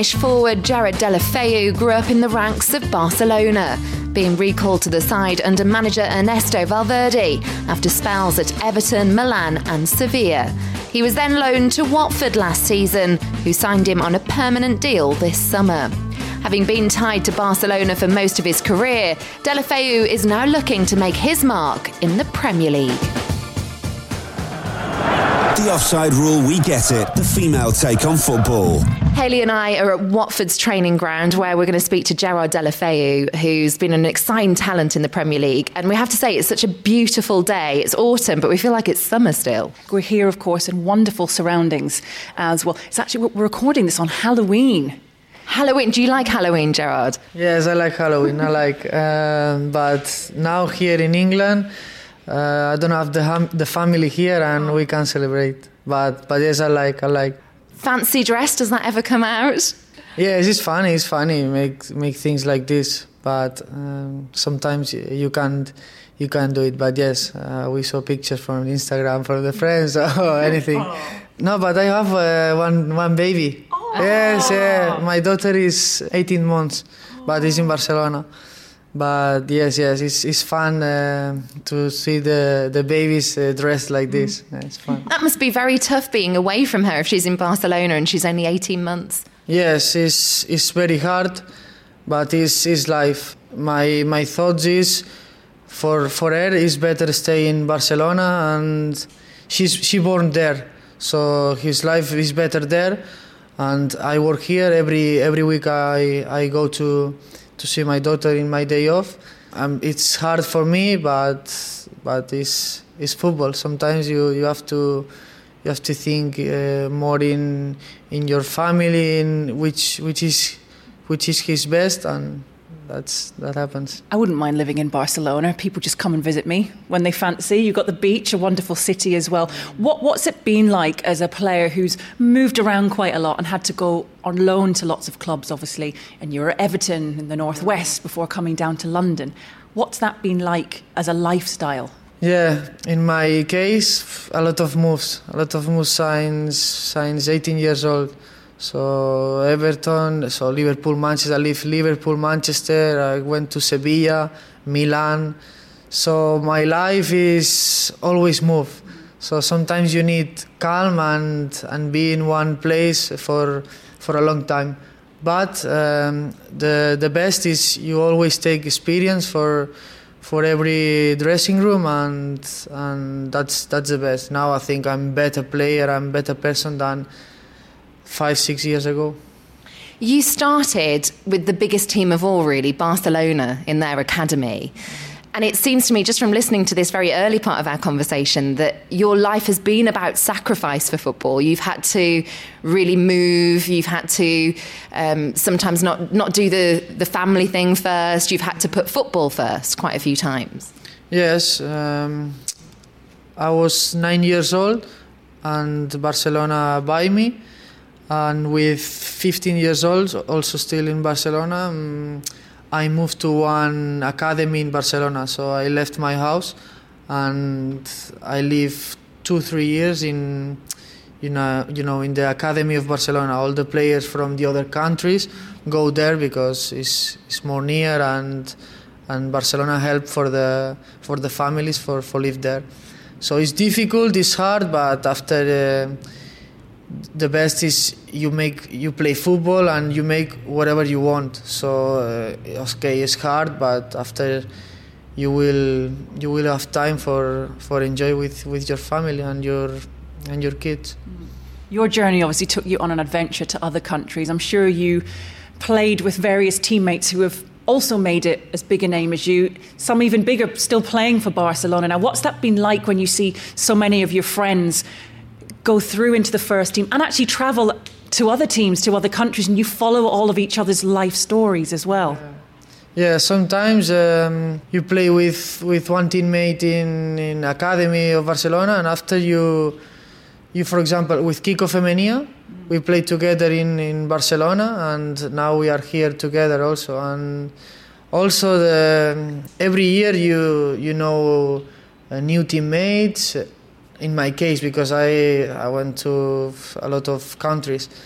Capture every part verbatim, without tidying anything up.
Spanish forward Gerard Deulofeu grew up in the ranks of Barcelona, being recalled to the side under manager Ernesto Valverde after spells at Everton, Milan and Sevilla. He was then loaned to Watford last season, who signed him on a permanent deal this summer. Having been tied to Barcelona for most of his career, Deulofeu is now looking to make his mark in the Premier League. The Offside Rule, we get it. The female take on football. Hayley and I are at Watford's training ground where we're going to speak to Gerard Deulofeu, who's been an exciting talent in the Premier League. And we have to say, it's such a beautiful day. It's autumn, but we feel like it's summer still. We're here, of course, in wonderful surroundings as well. It's actually, we're recording this on Halloween. Halloween. Do you like Halloween, Gerard? Yes, I like Halloween. I like, uh, but now here in England, uh, I don't have the hum- the family here, and we can celebrate. But but yes, I like I like. Fancy dress? Does that ever come out? Yes, it's funny. It's funny make make things like this. But um, sometimes you can't you can't do it. But yes, uh, we saw pictures from Instagram from the friends or anything. No, but I have uh, one one baby. Yes, yeah. My daughter is eighteen months, but is in Barcelona. But yes, yes, it's it's fun uh, to see the the babies uh, dressed like this. Yeah, it's fun. That must be very tough being away from her if she's in Barcelona and she's only eighteen months. Yes, it's it's very hard, but it's it's life. My my thoughts is for for her it's better stay in Barcelona, and she's she born there, so his life is better there. And I work here every every week. I, I go to to see my daughter in my day off. Um, it's hard for me, but but it's it's football. Sometimes you, you have to you have to think uh, more in in your family, in which which is which is his best, and that's that happens. I wouldn't mind living in Barcelona. People just come and visit me when they fancy. You've got the beach, a wonderful city as well. What What's it been like as a player who's moved around quite a lot and had to go on loan to lots of clubs, obviously, and you're at Everton in the Northwest before coming down to London. What's that been like as a lifestyle? Yeah, in my case, a lot of moves. A lot of moves since, since eighteen years old. So Everton, so Liverpool, Manchester, I live Liverpool, Manchester, I went to Sevilla, Milan. So my life is always move. So sometimes you need calm and, and be in one place for for a long time. But um, the the best is you always take experience for for every dressing room, and and that's that's the best. Now I think I'm a better player, I'm a better person than five, six years ago. You started with the biggest team of all, really, Barcelona, in their academy. And it seems to me, just from listening to this very early part of our conversation, that your life has been about sacrifice for football. You've had to really move. You've had to um, sometimes not, not do the, the family thing first. You've had to put football first quite a few times. Yes. Um, I was nine years old and Barcelona buy me. And with fifteen years old, also still in Barcelona, um, I moved to one academy in Barcelona. So I left my house and I lived two, three years in, you know, you know, in the academy of Barcelona. All the players from the other countries go there because it's it's more near, and and Barcelona help for the for the families for, for live there. So it's difficult, it's hard, but after. Uh, The best is you make you play football and you make whatever you want. So uh, okay, it's hard, but after you will you will have time for, for enjoy with, with your family and your and your kids. Your journey obviously took you on an adventure to other countries. I'm sure you played with various teammates who have also made it as big a name as you. Some even bigger, still playing for Barcelona. Now, what's that been like when you see so many of your friends go through into the first team and actually travel to other teams, to other countries, and you follow all of each other's life stories as well? Yeah, yeah, sometimes um, you play with, with one teammate in, in Academy of Barcelona, and after you, you for example, with Kiko Femenia, we played together in, in Barcelona, and now we are here together also. And also the, every year you, you know uh, new teammates. In my case, because I I went to a lot of countries,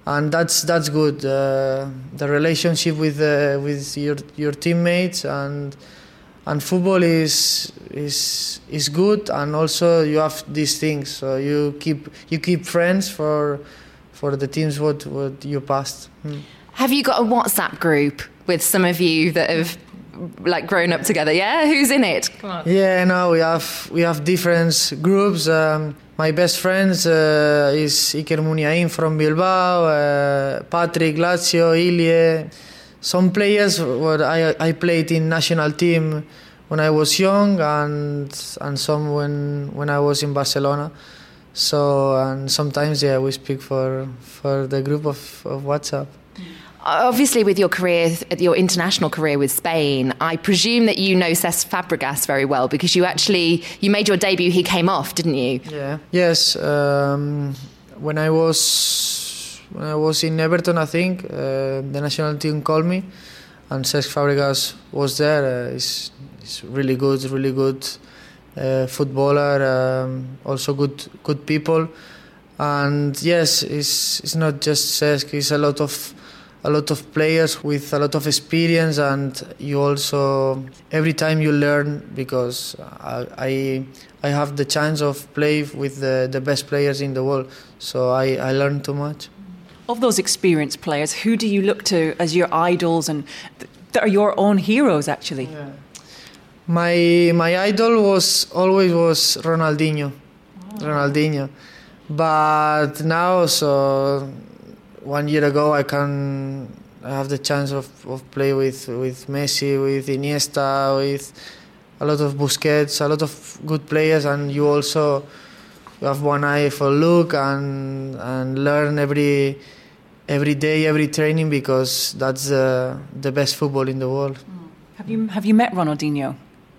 and that's that's good. Uh, the relationship with uh, with your your teammates and and football is is is good, and also you have these things. So you keep you keep friends for for the teams what what you passed. Mm. Have you got a WhatsApp group with some of you that have like grown up together? Yeah, who's in it? Come on. Yeah, no, we have we have different groups. Um, my best friends uh, is Iker Muniain from Bilbao, uh, Patrick, Lazio, Ilie. Some players what I I played in national team when I was young, and and some when when I was in Barcelona. So and sometimes yeah we speak for for the group of, of WhatsApp. Obviously, with your career, your international career with Spain, I presume that you know Cesc Fabregas very well because you actually you made your debut. He came off, didn't you? Yeah. Yes. Um, when I was when I was in Everton, I think uh, the national team called me, and Cesc Fabregas was there. Uh, he's, he's really good, really good uh, footballer. Um, also good, good people. And yes, it's it's not just Cesc. It's a lot of a lot of players with a lot of experience, and you also every time you learn because I I, I have the chance of play with the, the best players in the world, so I, I learn too much. Of those experienced players, who do you look to as your idols and th- that are your own heroes actually? Yeah. My my idol was always was Ronaldinho, oh. Ronaldinho, but now so. One year ago, I can I have the chance of, of play with with Messi, with Iniesta, with a lot of Busquets, a lot of good players, and you also you have one eye for look and and learn every every day, every training, because that's uh, the best football in the world. Have you have you met Ronaldinho?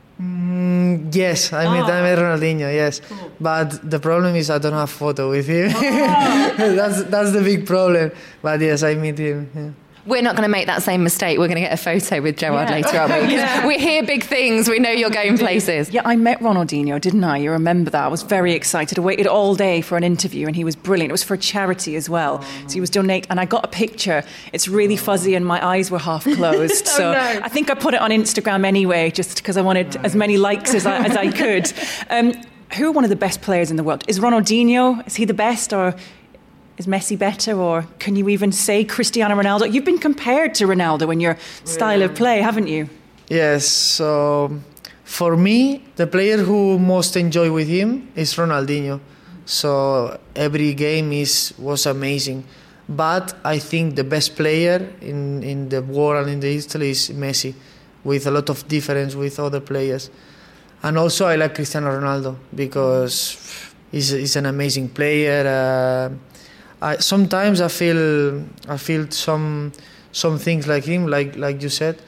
Mm, yes, I met, oh. I met Ronaldinho, yes. Cool. But the problem is I don't have photo with him. Oh. that's that's the big problem. But yes, I meet him. Yeah. We're not going to make that same mistake. We're going to get a photo with Gerard yeah. later, aren't we? Yeah. We hear big things. We know you're going places. Yeah, I met Ronaldinho, didn't I? You remember that? I was very excited. I waited all day for an interview, and he was brilliant. It was for charity as well. Oh. So he was donate, and I got a picture. It's really fuzzy, and my eyes were half closed. oh, so no. I think I put it on Instagram anyway, just because I wanted as many likes as I, as I could. Um, who are one of the best players in the world? Is Ronaldinho? Is he the best, or is Messi better, or can you even say Cristiano Ronaldo? You've been compared to Ronaldo in your style yeah. of play, haven't you? Yes, so for me, the player who most enjoy with him is Ronaldinho. So every game is was amazing. But I think the best player in, in the world and in the history is Messi, with a lot of difference with other players. And also I like Cristiano Ronaldo because he's, he's an amazing player. Uh, I, sometimes I feel I feel some some things like him, like like you said,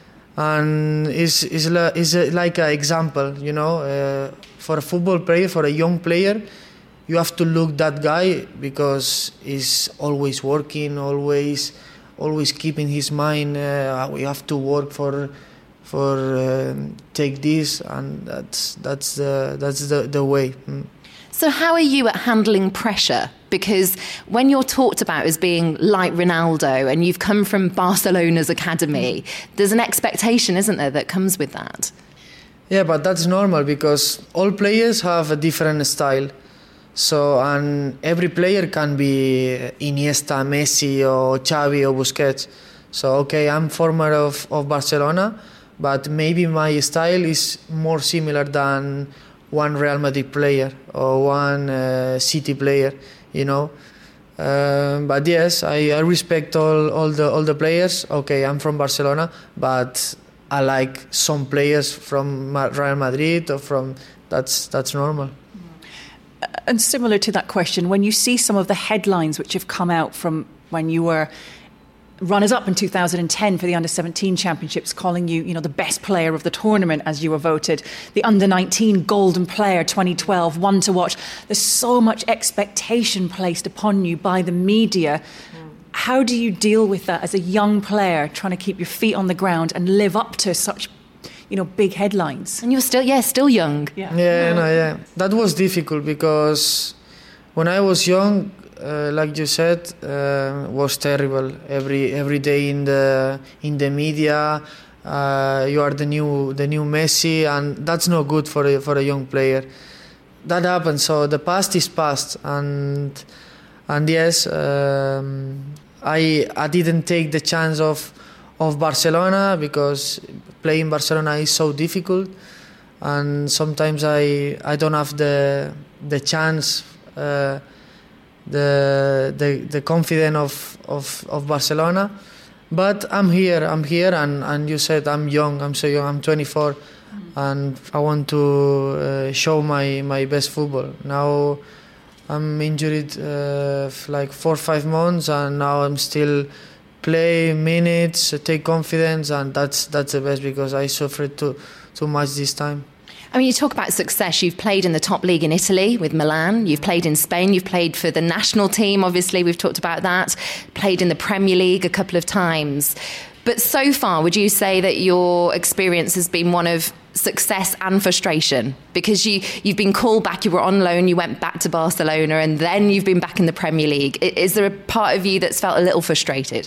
and it's it's, it's a, like an example, you know, uh, for a football player, for a young player, you have to look that guy because he's always working, always always keeping his mind. Uh, we have to work for for uh, take this, and that's that's the that's the the way. Mm. So how are you at handling pressure? Because when you're talked about as being like Ronaldo and you've come from Barcelona's academy, there's an expectation, isn't there, that comes with that? Yeah, but that's normal because all players have a different style. So, and every player can be Iniesta, Messi or Xavi or Busquets. So, okay, I'm former of, of Barcelona, but maybe my style is more similar than one Real Madrid player or one uh, City player, you know. Um, but yes, I, I respect all, all the all the players. Okay, I'm from Barcelona, but I like some players from Real Madrid or from that's that's normal. And similar to that question, when you see some of the headlines which have come out from when you were runners-up in two thousand ten for the under seventeen championships, calling you, you know, the best player of the tournament as you were voted, the under nineteen golden player twenty twelve, one to watch. There's so much expectation placed upon you by the media. Mm. How do you deal with that as a young player, trying to keep your feet on the ground and live up to such, you know, big headlines? And you're still, yeah, still young. Yeah, yeah, no, yeah. That was difficult because when I was young, uh, like you said, uh, was terrible. Every every day in the in the media, uh, you are the new the new Messi, and that's not good for a, for a young player. That happened. So the past is past, and and yes, um, I I didn't take the chance of of Barcelona because playing Barcelona is so difficult, and sometimes I I don't have the the chance. Uh, the the the confidence of, of of Barcelona, but I'm here I'm here and, and you said I'm young I'm so young I'm twenty-four, mm-hmm. and I want to uh, show my, my best football. Now I'm injured uh, like four or five months, and now I'm still play minutes, take confidence, and that's that's the best because I suffered too too much this time. I mean, you talk about success. You've played in the top league in Italy with Milan. You've played in Spain. You've played for the national team. Obviously, we've talked about that. Played in the Premier League a couple of times. But so far, would you say that your experience has been one of success and frustration? Because you, you've been called back, you were on loan, you went back to Barcelona, and then you've been back in the Premier League. Is there a part of you that's felt a little frustrated?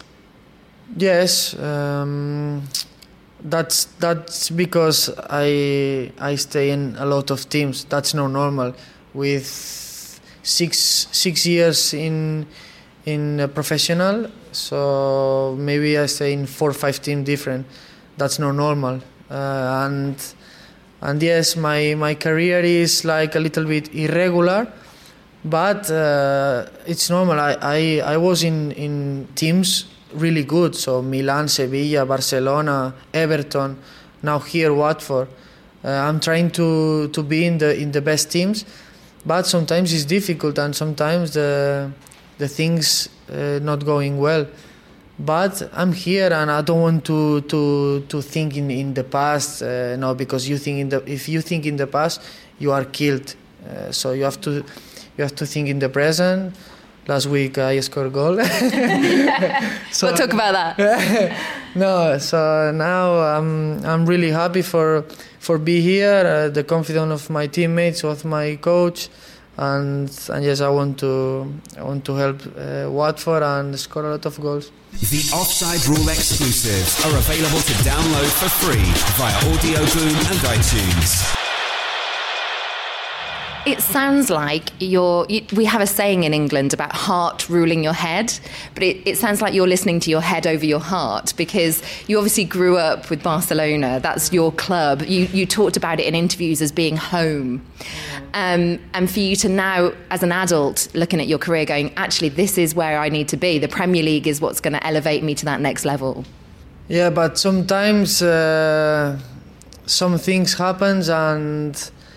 Yes. Um... That's that's because I I stay in a lot of teams. That's not normal. With six six years in in a professional, so maybe I stay in four or five teams different. That's not normal. Uh, and and yes, my my career is like a little bit irregular, but uh, it's normal. I, I I was in in teams really good, so Milan, Sevilla, Barcelona, Everton, now here Watford. Uh, I'm trying to, to be in the in the best teams, but sometimes it's difficult and sometimes the the things uh, not going well. But I'm here and I don't want to to to think in, in the past. Uh, no, because you think in the if you think in the past, you are killed. Uh, so you have to you have to think in the present. Last week I scored a goal. So, we'll talk about that. No, so now I'm I'm really happy for for be here. Uh, the confidence of my teammates, of my coach, and and yes, I want to I want to help uh, Watford and score a lot of goals. The Offside Rule exclusives are available to download for free via Audio Boom and iTunes. It sounds like you're, you, we have a saying in England about heart ruling your head, but it, it sounds like you're listening to your head over your heart, because you obviously grew up with Barcelona. That's your club. You, you talked about it in interviews as being home. Um, and for you to now, as an adult, looking at your career going, actually, this is where I need to be. The Premier League is what's going to elevate me to that next level. Yeah, but sometimes uh, some things happen and...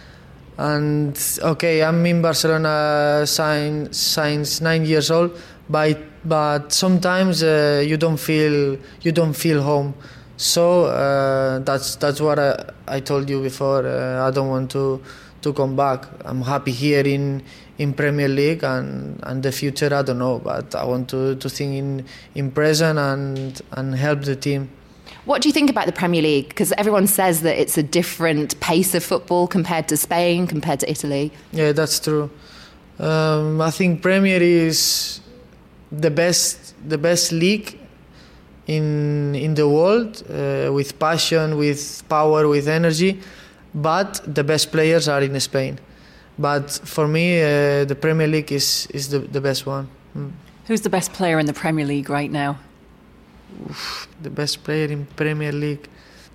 And okay, I'm in Barcelona since, since nine years old, but but sometimes uh, you don't feel you don't feel home. So uh, that's that's what I, I told you before. Uh, I don't want to to come back. I'm happy here in in Premier League, and, and the future I don't know, but I want to, to think in in present and and help the team. What do you think about the Premier League? Because everyone says that it's a different pace of football compared to Spain, compared to Italy. Yeah, that's true. Um, I think Premier is the best, the best league in in the world, uh, with passion, with power, with energy. But the best players are in Spain. But for me, uh, the Premier League is is the the best one. Mm. Who's the best player in the Premier League right now? Oof, the best player in Premier League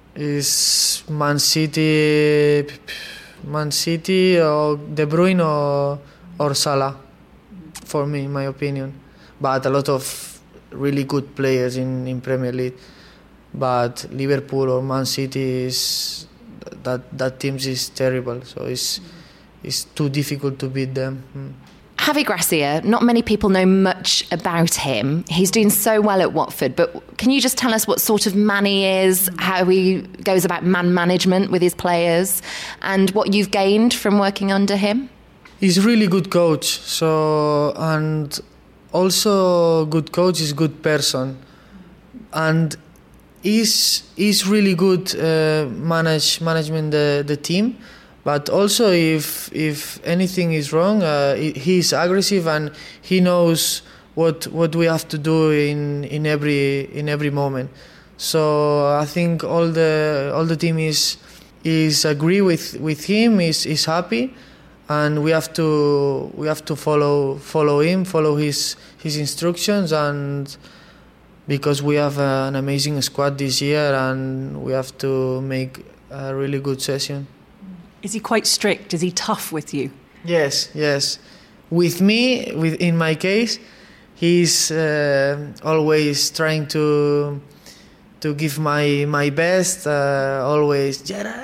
is Man City, Man City or De Bruyne or, or Salah, for me, in my opinion. But a lot of really good players in, in Premier League. But Liverpool or Man City is that that team is terrible. So it's it's too difficult to beat them. Mm. Javi Gracia, not many people know much about him. He's doing so well at Watford, but can you just tell us what sort of man he is, how he goes about man management with his players, and what you've gained from working under him? He's a really good coach, so and also good coach is good person, and he's he's really good uh, manage management the the team. But also, if if anything is wrong, uh, he is aggressive and he knows what what we have to do in, in every in every moment. So I think all the all the team is is agree with, with him, is is happy, and we have to we have to follow follow him, follow his his instructions, and because we have an amazing squad this year, and we have to make a really good session. Is he quite strict? Is he tough with you? Yes, yes. With me, with in my case, he's uh, always trying to to give my my best. Uh, always,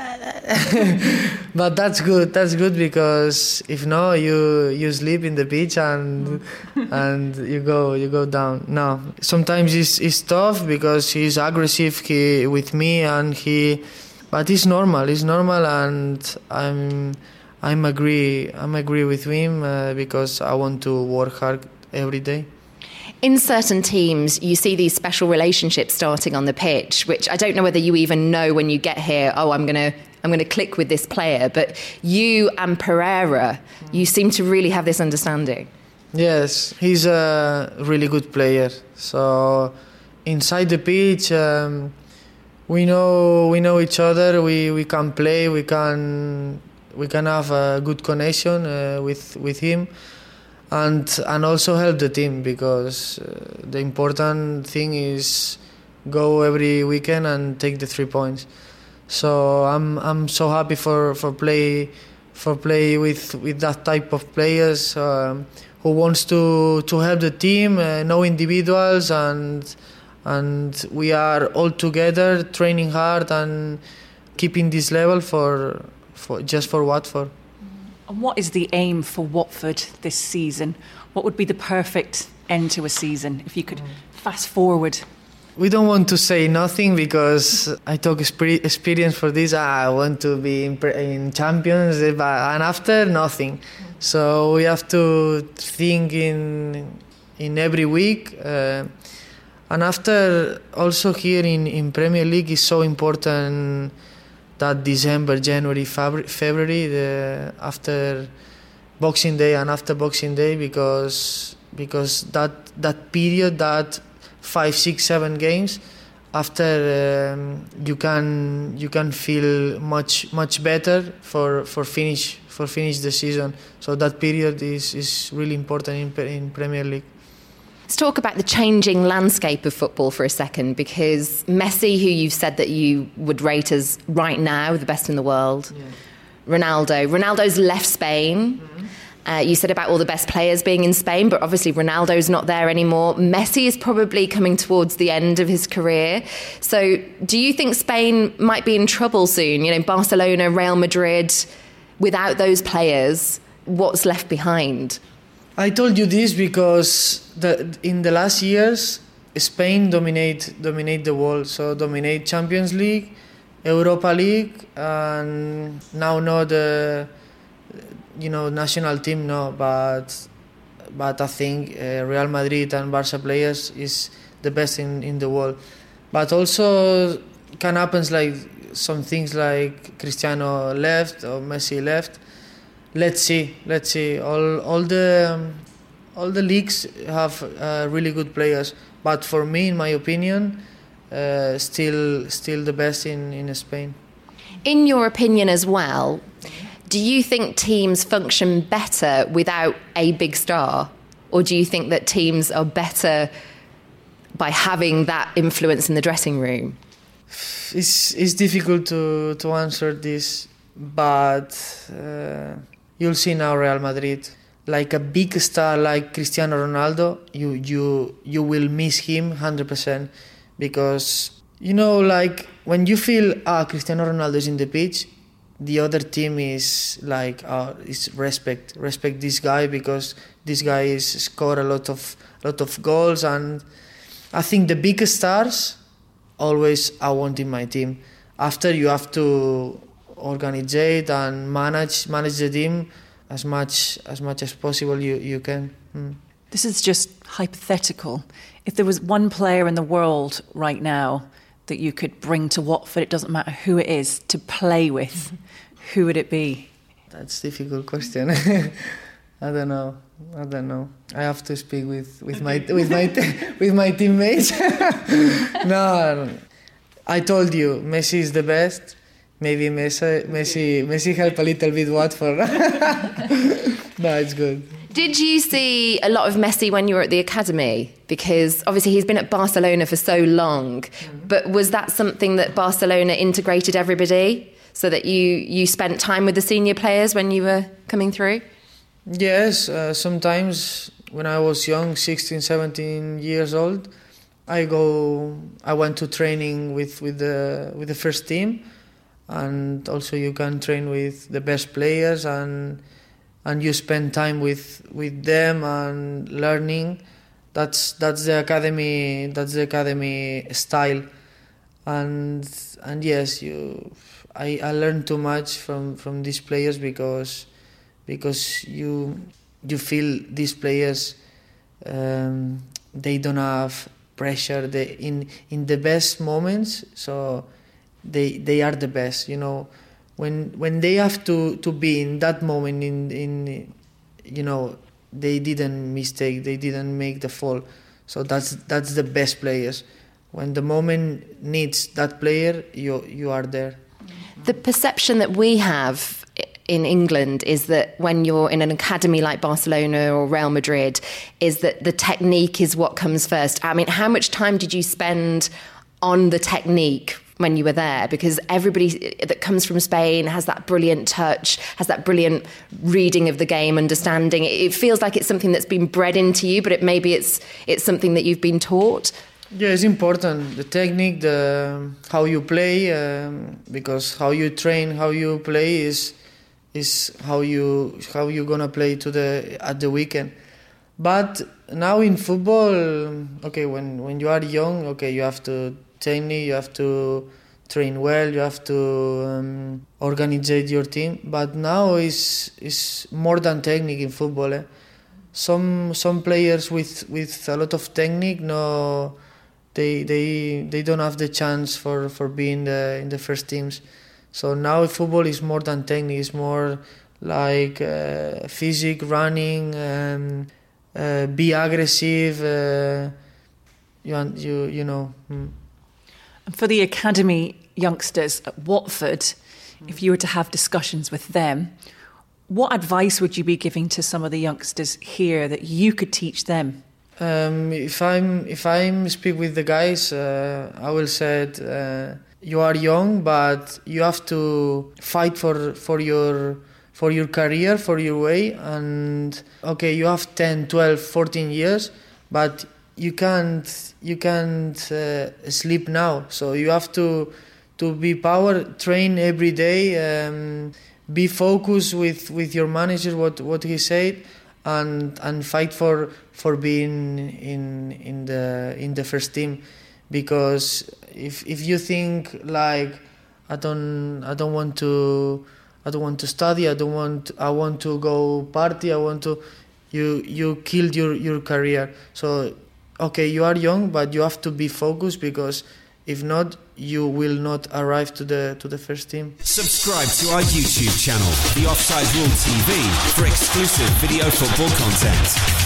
but that's good. That's good because if no, you you sleep in the beach and and you go you go down. No, sometimes it's it's tough because he's aggressive he, with me and he. But it's normal. It's normal, and I'm, I'm agree. I'm agree with him uh, because I want to work hard every day. In certain teams, you see these special relationships starting on the pitch, which I don't know whether you even know when you get here. Oh, I'm gonna, I'm gonna click with this player. But you and Pereira, you seem to really have this understanding. Yes, he's a really good player. So inside the pitch. Um, We know we know each other. We, we can play. We can we can have a good connection uh, with with him, and and also help the team because uh, the important thing is go every weekend and take the three points. So I'm I'm so happy for, for play for play with, with that type of players um, who wants to to help the team, uh, know individuals and. And we are all together training hard and keeping this level for, for just for Watford. And what is the aim for Watford this season? What would be the perfect end to a season if you could fast forward? We don't want to say nothing because I took experience for this. I want to be in, in Champions, and after nothing. So we have to think in in every week. Uh, And after, also here in, in Premier League is so important that December, January, February, the, after Boxing Day and after Boxing Day, because because that that period, that five, six, seven games, after um, you can you can feel much much better for for finish for finish the season. So that period is is really important in in Premier League. Let's talk about the changing landscape of football for a second, because Messi, who you've said that you would rate as right now the best in the world, yeah. Ronaldo. Ronaldo's left Spain. Mm-hmm. Uh, you said about all the best players being in Spain, but obviously Ronaldo's not there anymore. Messi is probably coming towards the end of his career. So do you think Spain might be in trouble soon? You know, Barcelona, Real Madrid, without those players, what's left behind? I told you this because the, in the last years, Spain dominate dominate the world. So dominate Champions League, Europa League, and now not the you know national team, no. But but I think uh, Real Madrid and Barca players is the best in, in the world. But also can happen like some things like Cristiano left or Messi left. Let's see. Let's see. All all the um, all the leagues have uh, really good players, but for me, in my opinion, uh, still still the best in, in Spain. In your opinion as well, do you think teams function better without a big star, or do you think that teams are better by having that influence in the dressing room? It's it's difficult to to answer this, but. Uh, You'll see now Real Madrid, like a big star like Cristiano Ronaldo, you you you will miss him one hundred percent because, you know, like when you feel, ah, Cristiano Ronaldo is in the pitch, the other team is like, uh, is respect, respect this guy because this guy is score a lot of lot of goals, and I think the biggest stars always I want in my team. After you have to organize and manage manage the team as much as much as possible you you can. Mm. This is just hypothetical. If there was one player in the world right now that you could bring to Watford, it doesn't matter who it is, to play with, mm-hmm. who would it be? that's a difficult question. I don't know. I don't know. I have to speak with, with my with my with my teammates. No, I told you, Messi is the best. Maybe Messi Messi Messi help a little bit Watford. No, it's good. Did you see a lot of Messi when you were at the academy? Because obviously he's been at Barcelona for so long. Mm-hmm. But was that something that Barcelona integrated everybody so that you, you spent time with the senior players when you were coming through? Yes, uh, sometimes when I was young, sixteen, seventeen years old, I go. I went to training with, with the with the first team, and also you can train with the best players, and and you spend time with, with them and learning. That's that's the academy. That's the academy style, and and yes, you. I, I learned too much from, from these players because. Because you you feel these players, um, they don't have pressure. They in in the best moments, so they they are the best. You know, when when they have to, to be in that moment, in in you know, they didn't mistake. They didn't make the fall. So that's that's the best players. When the moment needs that player, you you are there. The perception that we have in England is that when you're in an academy like Barcelona or Real Madrid, is that the technique is what comes first. I mean, how much time did you spend on the technique when you were there? Because everybody that comes from Spain has that brilliant touch, has that brilliant reading of the game, understanding. It feels like it's something that's been bred into you, but it maybe it's it's something that you've been taught. Yeah, it's important, the technique, the how you play, um, because how you train, how you play is is how you how you gonna play to the at the weekend. But now in football, okay, when, when you are young, okay, you have to technique, you have to train well, you have to um, organize your team. But now is is more than technique in football. Eh? Some some players with, with a lot of technique, no, they they they don't have the chance for, for being the, in the first teams. So now football is more than technique, it's more like uh, physique, running, um, uh, be aggressive, uh, you, you, you know. Mm. And for the academy youngsters at Watford, mm. if you were to have discussions with them, what advice would you be giving to some of the youngsters here that you could teach them? Um, if I'm if I'm speak with the guys, uh, I will say it, uh, you are young, but you have to fight for for your for your career, for your way. And okay, you have ten, twelve, fourteen years, but you can't you can't uh, sleep now. So you have to to be power, train every day, um, be focused with, with your manager what, what he said, and and fight for for being in in the in the first team. Because if if you think like I don't I don't want to I don't want to study, I don't want I want to go party, I want to you you killed your, your career. So okay, you are young, but you have to be focused, because if not, you will not arrive to the to the first team. Subscribe to our YouTube channel, The Offside Rule T V, for exclusive video football content.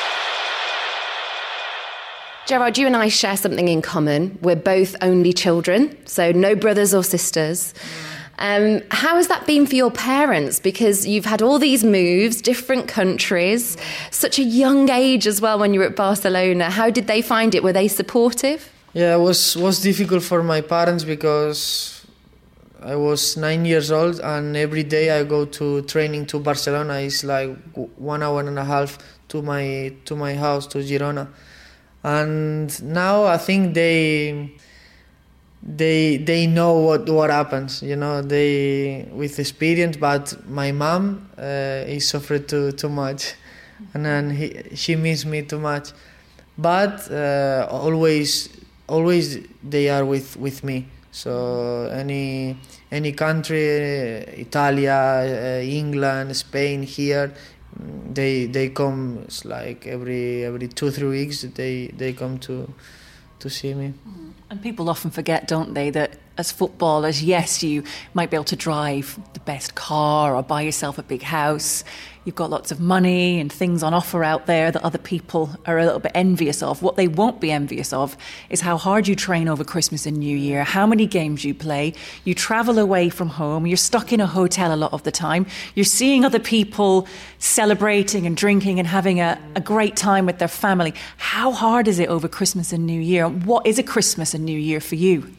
Gerard, you and I share something in common. We're both only children, so no brothers or sisters. Um, how has that been for your parents? Because you've had all these moves, different countries, such a young age as well when you were at Barcelona. How did they find it? Were they supportive? Yeah, it was, was difficult for my parents because I was nine years old and every day I go to training to Barcelona. It's like one hour and a half to my to my house, to Girona. And now I think they they they know what what happens, you know, they with experience. But my mom uh, is suffered too too much, and then he, she misses me too much. But uh, always always they are with, with me. So any any country, Italia, uh, England, Spain, here, they they come. It's like every every two three weeks they they come to to see me. And people often forget, don't they, that as footballers, yes, you might be able to drive the best car or buy yourself a big house. You've got lots of money and things on offer out there that other people are a little bit envious of. What they won't be envious of is how hard you train over Christmas and New Year, how many games you play. You travel away from home. You're stuck in a hotel a lot of the time. You're seeing other people celebrating and drinking and having a, a great time with their family. How hard is it over Christmas and New Year? What is a Christmas and New Year for you?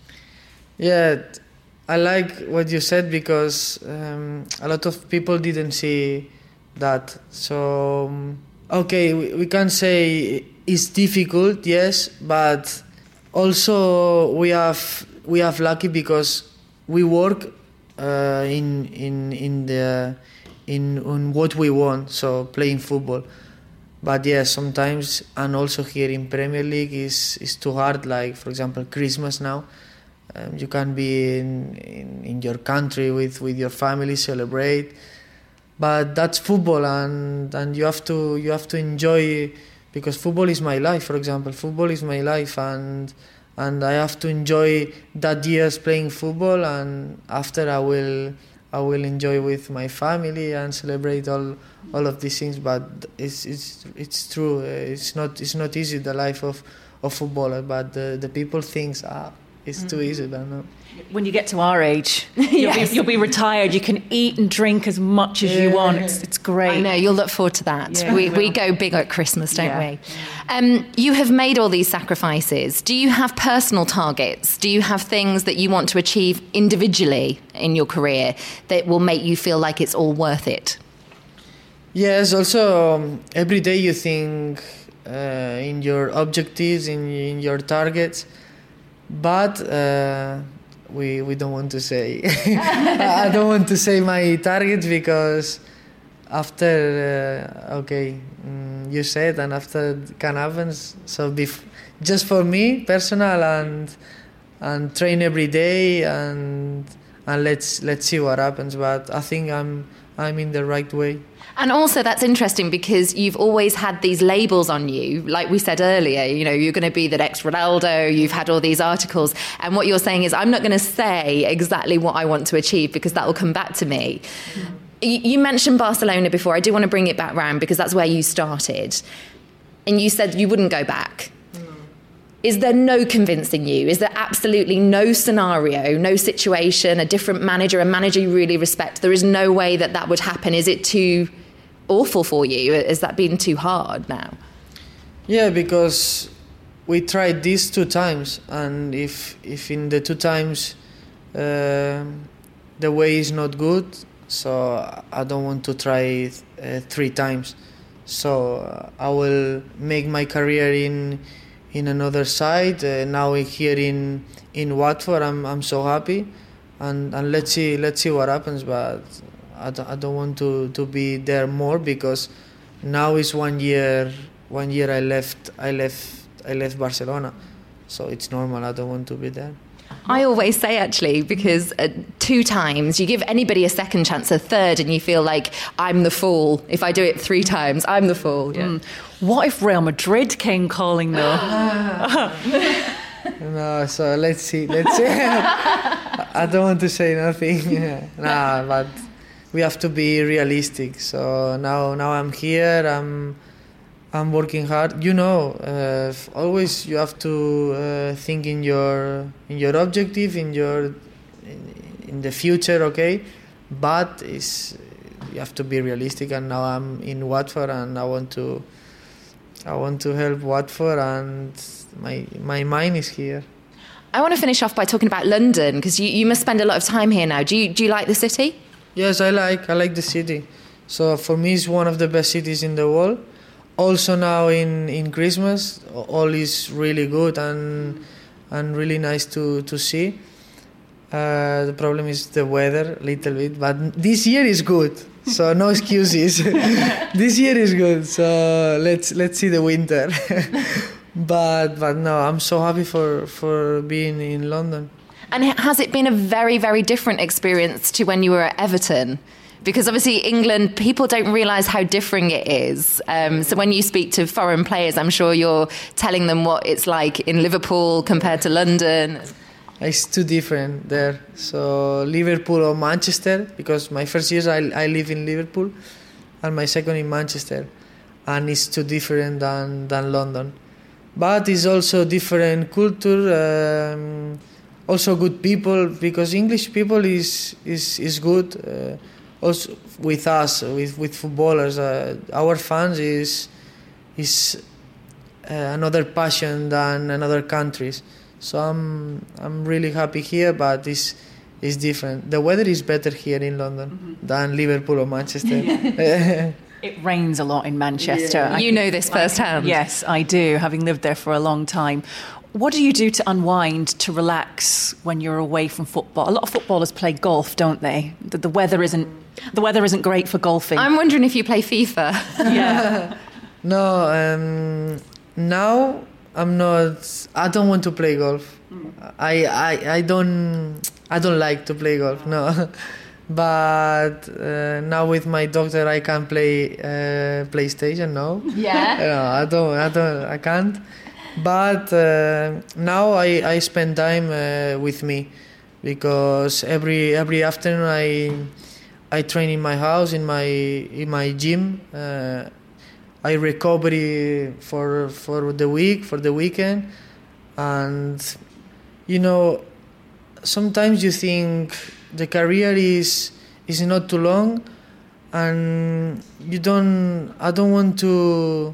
Yeah, I like what you said because um, a lot of people didn't see that. So, um, okay, we, we can say it's difficult, yes, but also we have we have lucky because we work uh, in in in the in on what we want. So playing football, but yes, sometimes and also here in Premier League is is too hard. Like for example, Christmas now. Um, you can be in, in, in your country with, with your family, celebrate, but that's football, and, and you have to you have to enjoy, because football is my life. For example, football is my life, and and I have to enjoy that years playing football, and after I will I will enjoy with my family and celebrate all all of these things. But it's it's it's true. It's not it's not easy, the life of of footballer, but the the people thinks ah. It's too easy, I don't know. When you get to our age, you'll, yes. be, you'll be retired. You can eat and drink as much as yeah. you want. It's, it's great. I know, you'll look forward to that. Yeah, we, we go big at Christmas, don't yeah. we? Um, you have made all these sacrifices. Do you have personal targets? Do you have things that you want to achieve individually in your career that will make you feel like it's all worth it? Yes, also um, every day you think uh, in your objectives, in, in your targets. But uh, we we don't want to say. I don't want to say my targets because after uh, okay, mm, you said, and after it can happen. So bef- just for me, personal, and and train every day, and and let's let's see what happens. But I think I'm I'm in the right way. And also that's interesting because you've always had these labels on you. Like we said earlier, you know, you're going to be the next Ronaldo. You've had all these articles. And what you're saying is, I'm not going to say exactly what I want to achieve because that will come back to me. Mm-hmm. You mentioned Barcelona before. I do want to bring it back round because that's where you started. And you said you wouldn't go back. Is there no convincing you? Is there absolutely no scenario, no situation, a different manager, a manager you really respect? There is no way that that would happen. Is it too awful for you? Has that been too hard now? Yeah, because we tried this two times, and if if in the two times uh, the way is not good, so I don't want to try it uh, three times. So uh, I will make my career in in another side. Uh, now here in in Watford, I'm I'm so happy, and and let's see let's see what happens. But I don't, I don't want to, to be there more because now is one year one year I left I left I left Barcelona, so it's normal. I don't want to be there. I always say, actually, because uh, two times, you give anybody a second chance, a third, and you feel like, I'm the fool. If I do it three times, I'm the fool. Yeah. Mm. What if Real Madrid came calling, though? No, so let's see. Let's see. I don't want to say nothing. Nah, but we have to be realistic. So now, now I'm here. I'm, I'm working hard. You know, uh, always you have to uh, think in your in your objective, in your in, in the future. Okay, but it's you have to be realistic. And now I'm in Watford, and I want to I want to help Watford, and my my mind is here. I want to finish off by talking about London, because you, you must spend a lot of time here now. Do you do you like the city? Yes, I like I like the city. So for me, it's one of the best cities in the world. Also now in, in Christmas, all is really good and and really nice to, to see. Uh, the problem is the weather a little bit, but this year is good, so no excuses. This year is good, so let's let's see the winter. but but no, I'm so happy for, for being in London. And has it been a very, very different experience to when you were at Everton? Because obviously England, people don't realise how different it is. Um, so when you speak to foreign players, I'm sure you're telling them what it's like in Liverpool compared to London. it's too different there. So Liverpool or Manchester, because my first years I, I live in Liverpool and my second in Manchester, and it's too different than, than London. But it's also different culture, um, also good people, because English people is is, is good. Uh, also with us, with, with footballers, uh, our fans is is uh, another passion than another countries. So I'm I'm really happy here, but it's it's different. The weather is better here in London mm-hmm. than Liverpool or Manchester. Yeah. It rains a lot in Manchester. Yeah. You know this firsthand. Yes, I do, having lived there for a long time. What do you do to unwind, to relax when you're away from football? A lot of footballers play golf, don't they? The, the weather isn't the weather isn't great for golfing. I'm wondering if you play FIFA. Yeah. No, um, now I'm not. I don't want to play golf. Mm. I, I I don't I don't like to play golf. No, but uh, now with my doctor I can play uh, PlayStation. No. Yeah. No, I don't. I don't. I can't. But uh, now I, I spend time uh, with me, because every every afternoon I I train in my house, in my in my gym. Uh, I recover for for the week, for the weekend, and you know, sometimes you think the career is is not too long, and you don't. I don't want to.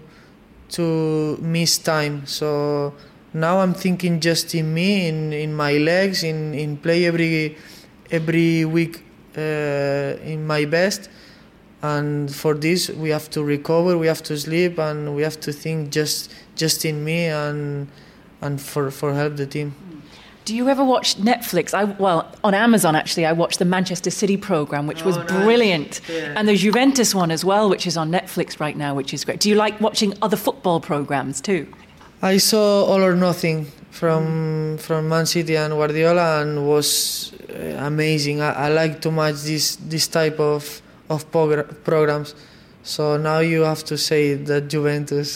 to miss time. So now I'm thinking just in me, in, in my legs, in, in play every every week uh, in my best. And for this we have to recover, we have to sleep, and we have to think just just in me and and for, for help the team. Do you ever watch Netflix? I well, on Amazon actually, I watched the Manchester City programme, which was oh, nice. brilliant. Yeah. And the Juventus one as well, which is on Netflix right now, which is great. Do you like watching other football programmes too? I saw All or Nothing from mm. from Man City and Guardiola, and was amazing. I, I like too much this this type of of progr- programs. So now you have to say that Juventus.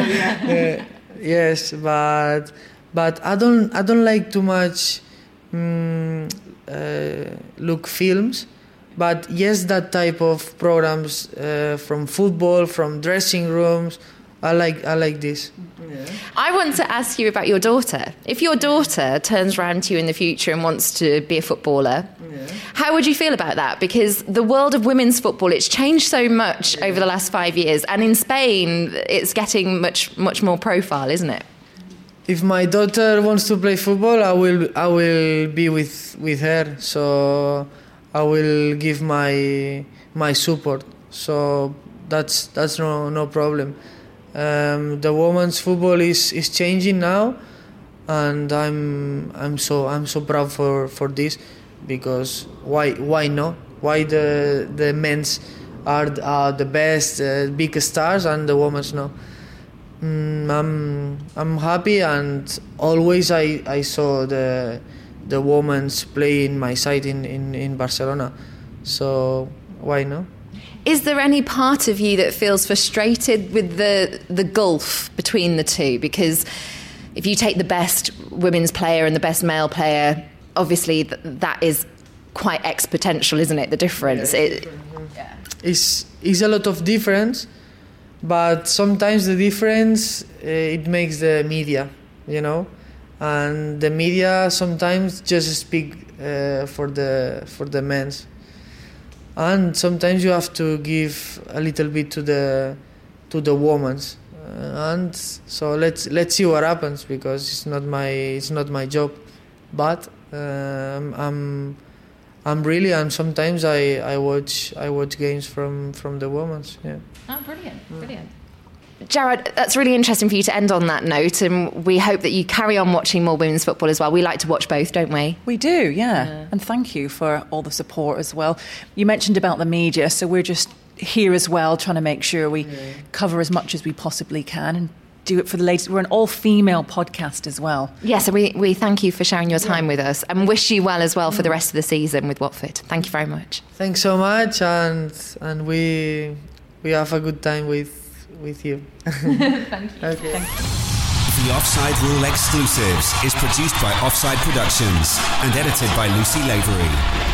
uh, yes, but. But I don't. I don't like too much um, uh, look films. But yes, that type of programs uh, from football, from dressing rooms. I like. I like this. Yeah. I want to ask you about your daughter. If your daughter turns around to you in the future and wants to be a footballer, yeah. how would you feel about that? Because the world of women's football, it's changed so much yeah. over the last five years, and in Spain, it's getting much much more profile, isn't it? If my daughter wants to play football, I will I will be with, with her. So I will give my my support. So that's that's no no problem. Um, the women's football is, is changing now, and I'm I'm so I'm so proud for, for this, because why why not? Why the the men's are are the best, uh, big stars, and the women's no? Mm, I'm I'm happy, and always I, I saw the the women's play in my side in, in, in Barcelona, so why not? Is there any part of you that feels frustrated with the the gulf between the two? Because if you take the best women's player and the best male player, obviously th- that is quite exponential, isn't it? The difference. Yeah, it, yeah. It's it's a lot of difference. But sometimes the difference, uh, it makes the media, you know, and the media sometimes just speak uh, for the for the men's, and sometimes you have to give a little bit to the to the women's, uh, and so let's let's see what happens, because it's not my it's not my job, but um, I'm I'm really and sometimes I, I watch I watch games from, from the women's. Yeah. Oh, brilliant, brilliant. Jared, that's really interesting for you to end on that note, and we hope that you carry on watching more women's football as well. We like to watch both, don't we? We do, yeah. yeah. And thank you for all the support as well. You mentioned about the media, so we're just here as well trying to make sure we yeah. cover as much as we possibly can and do it for the ladies. We're an all-female podcast as well. Yes, and we, we thank you for sharing your time yeah. with us, and wish you well as well for the rest of the season with Watford. Thank you very much. Thanks so much, and and we we have a good time with with you. Thank you. Okay. Thank you. The Offside Rule Exclusives is produced by Offside Productions and edited by Lucy Lavery.